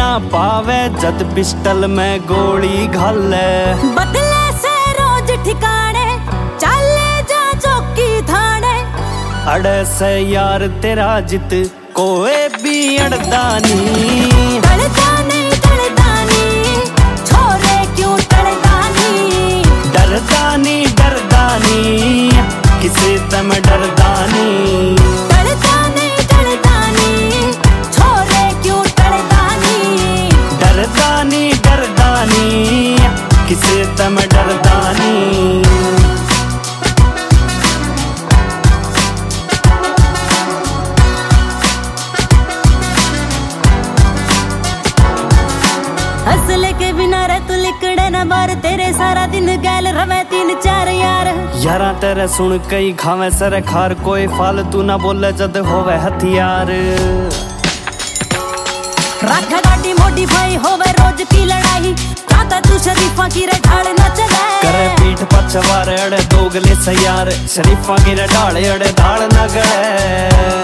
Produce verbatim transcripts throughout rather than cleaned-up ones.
ना पावे जद पिस्टल में गोली घाले। बदले से रोज ठिकाने चले जा चौकी थाने। अड़े से यार तेरा जित कोई भी अड़दा नहीं। टलदा नहीं टलदा नहीं छोरे क्यों टलदा नहीं। डरदा नहीं डरदा नहीं किसे तम डरदा नहीं। टलदा नहीं टलदा नहीं छोरे क्यों टलदा नहीं। डरदा नहीं डरदा नहीं किसे तम डरदा नहीं। हंसले के बिना रे तू लिकड़े ना बार। तेरे सारा दिन गैल रवे तीन चार यार। यारा तेरे सुन कई खावे सर खार। कोई फालतू ना बोले जद होवे हथियार। रख गाड़ी मॉडिफाई होवे रोज की लड़ाई। खाता तू शरीफा की रे ढाल न चले। करे पीठ पछवार अड़े दोगले से यार। शरीफा की रे ढाल अड़े धाड़ न गए।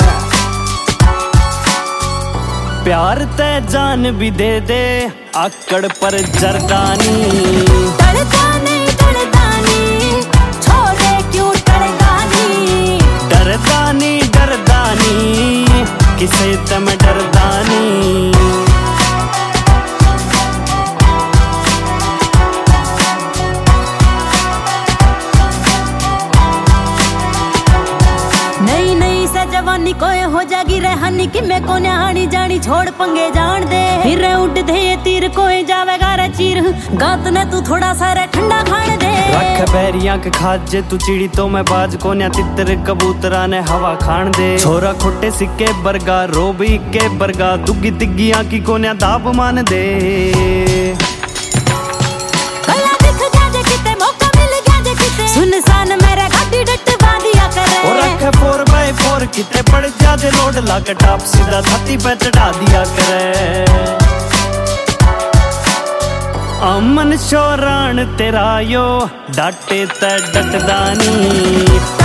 प्यार ते जान भी दे दे आकड़ पर जरदानी। टलदा नहीं टलदा नहीं छोरे क्यों टलदा नहीं। डरदा नहीं डरदा नहीं किसे तम डरदा नहीं। नहीं नहीं सा जवानी कोई हो जागी रहनी कि मैं को न्याणी जानी। छोड़ पंगे जान दे फिर उठ दे ये तीर कोई जावेगा रे चीर। गात ने तू थोड़ा सा रे ठंडा खान दे। रख बैरियां के खाजे तू चिड़ी तो मैं बाज को न्या। तितर कबूतरा ने हवा खान दे। छोरा खोटे सिक्के बरगा रोबी के बरगा। दुग्गी तिग्गियां की को न्या दाब मान दे। गला दिख गया जे किते मौका मिल गया जे किते। सुनसान मेरा गाड़ी डटवा दिया करे। और रखे फोर बाय फोर किते पड़ जाते लोड लाके टाप सीधा छाती पे चढ़ा दिया करे। अमन शोरान तेरा यो डाटे ते डटदा नहीं।